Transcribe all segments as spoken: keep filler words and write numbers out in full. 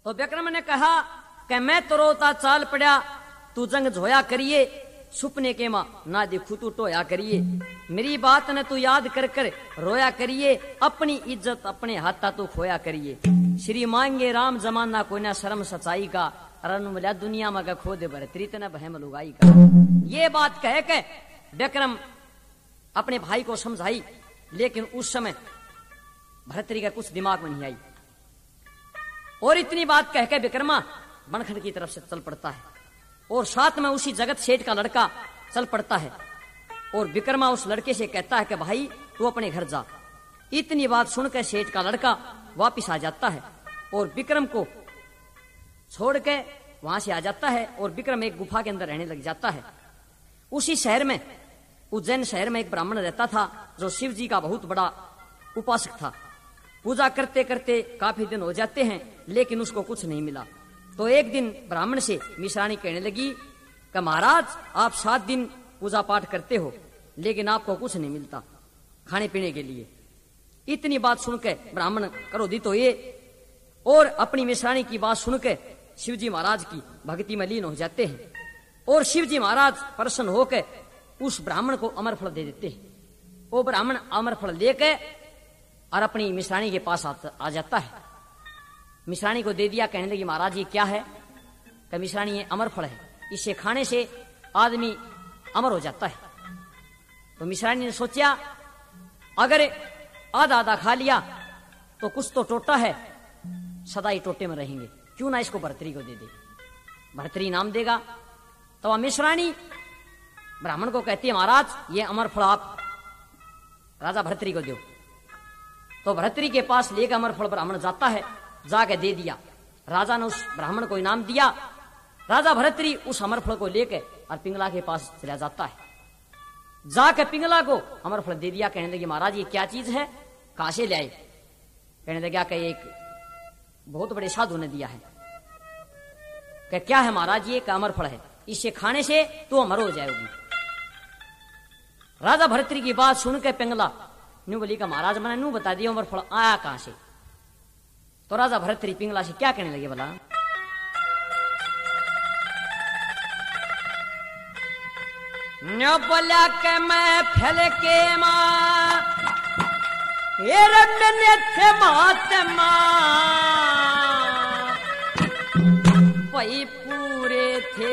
तो विक्रम ने कहा कि मैं तो रोता चाल पड़ा, तू जंग झोया करिए, सुपने के माँ ना देखू तू टोया करिए, मेरी बात ने तू याद कर कर रोया करिए, अपनी इज्जत अपने हाथा तू खोया करिए। श्री मांगे राम जमाना कोई ना शर्म सच्चाई का, रन मिला दुनिया में खो दे भरतरी तना बहम लुगाई का। ये बात कह के विक्रम अपने भाई को समझाई, लेकिन उस समय भरतरी का कुछ दिमाग में नहीं आई और इतनी बात कह के विक्रमा बनखंड की तरफ से चल पड़ता है और साथ में उसी जगत सेठ का लड़का चल पड़ता है और विक्रमा उस लड़के से कहता है कि भाई तू अपने घर जा। इतनी बात सुनकर सेठ का लड़का वापिस आ जाता है और विक्रम को छोड़ के वहां से आ जाता है और विक्रम एक गुफा के अंदर रहने लग जाता है। उसी शहर में, उज्जैन शहर में एक ब्राह्मण रहता था जो शिव जी का बहुत बड़ा उपासक था। पूजा करते करते काफी दिन हो जाते हैं लेकिन उसको कुछ नहीं मिला। तो एक दिन ब्राह्मण से मिश्राणी कहने लगी कि महाराज आप सात दिन पूजा पाठ करते हो लेकिन आपको कुछ नहीं मिलता खाने पीने के लिए। इतनी बात सुनकर ब्राह्मण क्रोधित हुए और अपनी मिश्राणी की बात सुनकर शिवजी महाराज की भक्ति में लीन हो जाते हैं और शिवजी महाराज प्रसन्न होकर उस ब्राह्मण को अमर फल दे देते हैं। वो ब्राह्मण अमर फल लेकर और अपनी मिश्राणी के पास आ जाता है। मिश्राणी को दे दिया, कहने लगी महाराज ये क्या है? कि मिश्राणी ये अमर फल है, इसे खाने से आदमी अमर हो जाता है। तो मिश्राणी ने सोचा अगर आधा आधा खा लिया तो कुछ तो टोटा है, सदा ही टोटे में रहेंगे, क्यों ना इसको भरतरी को दे दे, भरतरी नाम देगा। तो वह मिश्राणी ब्राह्मण को कहती है महाराज ये अमर फल आप राजा भरतरी को दो। तो भरतरी के पास लेकर अमर फल ब्राह्मण जाता है, जाके दे दिया। राजा ने उस ब्राह्मण को इनाम दिया। राजा भरतरी उस अमर फल को लेकर और पिंगला के पास चला जाता है। जाके पिंगला को अमर फल दे दिया। कहने लगे महाराज ये क्या चीज है, कहां से ले आए? कहने लगा कि एक बहुत बड़े साधु ने दिया है। कि क्या है महाराज? ये का अमर फल है, इसे खाने से तो अमर हो जाएगी। राजा भरतरी की बात सुनकर पिंगला न्यू बोली का महाराज मैंने नू बता दिया अमर फल आया कहां से। तो राजा भरतरी पिंगला से क्या कहने लगे बोला न्यो बोला के मैं फैल के मां ये रमने थे महात्मा वही पूरे थे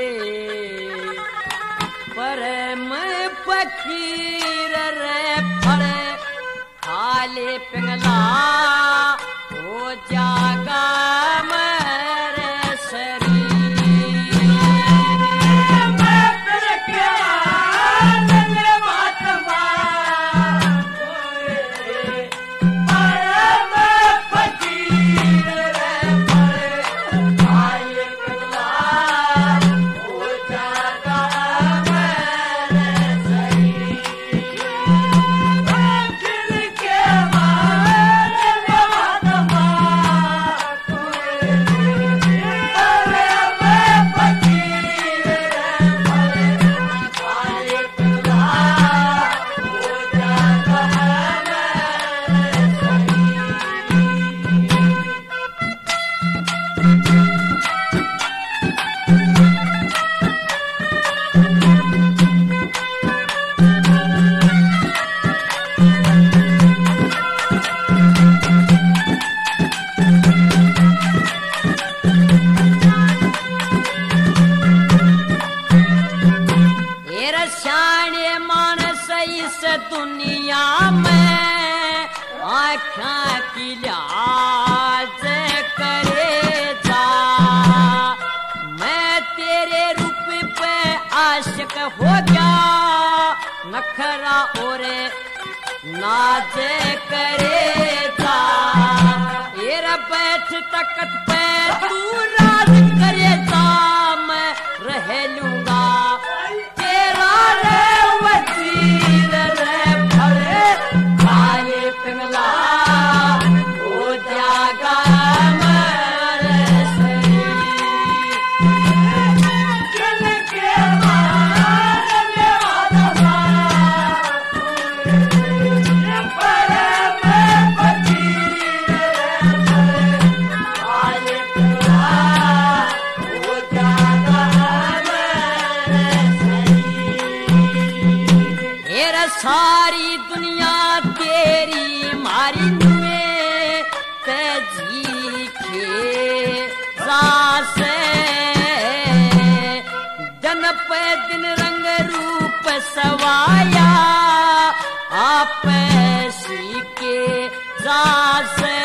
पर मैं फकीर रे फड़े खाले पिंगला हो जागा मेरे शरीर मैं फिर क्या महात्मा पर मैं फकीर रे फड़े खाले पिंगला हो जागा दुनिया में आँखा की लाज करे जा मैं तेरे रूप पे आशिक हो गया नखरा और नाज करे जा ये बैठ तकत पे तू राज करे जा मैं रह लूंगा तेरा रे वजीर रे भरे खाए पिंगला हो जागा मेरे शरीर दिल के मारने वाला पर मैं वजीर रे भरे खाए सारी दुनिया तेरी मारी नुए तेजी के जासे जन पे दिन रंग रूप सवाया आप के जासे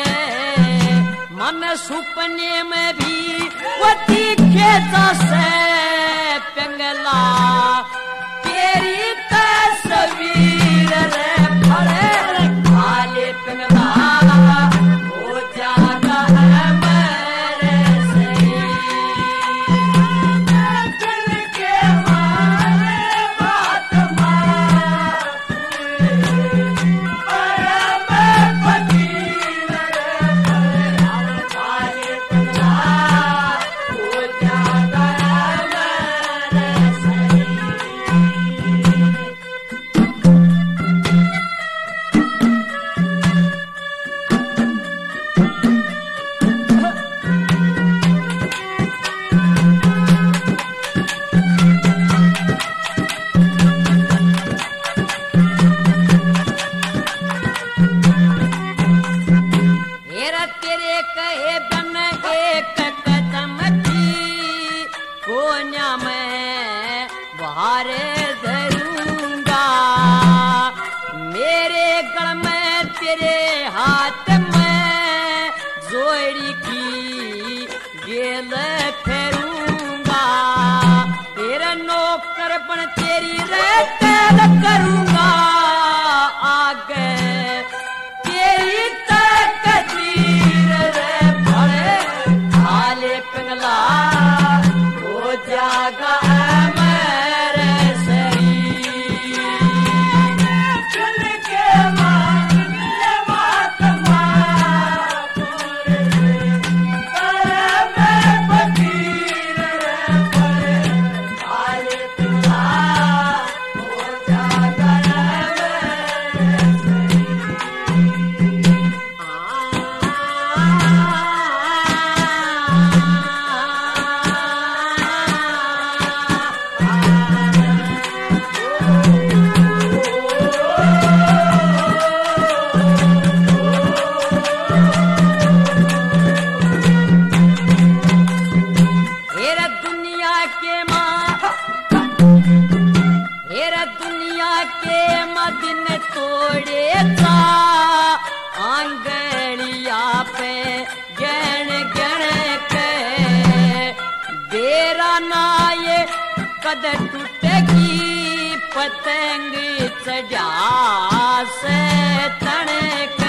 मन सुपने में भी वो दिखे जासे पिंगला तेरी तस्वीर रे फड़े खाले पिंगला हो जाता है मेरे से दिल के मारे बात मार मैं फकीर रे फड़े खाले पिंगला हो जाता है मेरे से हेरा तेरे कहे बन एक कदम की कोन्या मैं बाहर धरूंगा मेरे गल में तेरे हाथ में जोड़ी की गेल फेरूंगा तेरा नौकर बन तेरी रहते करूंगा आगे तेरी तकदीर रे भरे खाले पिंगला हो जागा मेरे शरीर दिल के मांगने बात मार मैं फकीर रे भरे खाले पिंगला हो जागा मेरे हेरा दुनिया के माँ हेरा दुनिया के मदिन तोड़े था आंगलिया पे गण गण के बेरा ना ये कद टूटेगी पतंग चढ़ा से तन के